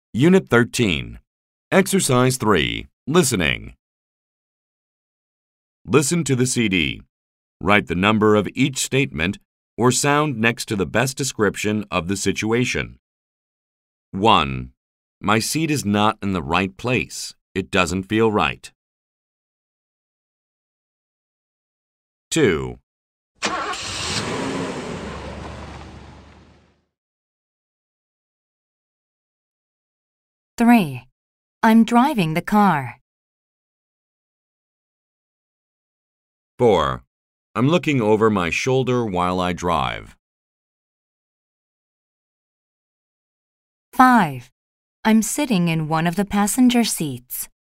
Unit 13. Exercise 3. Listening. Listen to the CD. Write the number of each statement or sound next to the best description of the situation. 1. My seat is not in the right place. It doesn't feel right. 2. 3. I'm driving the car. 4. I'm looking over my shoulder while I drive. 5. I'm sitting in one of the passenger seats.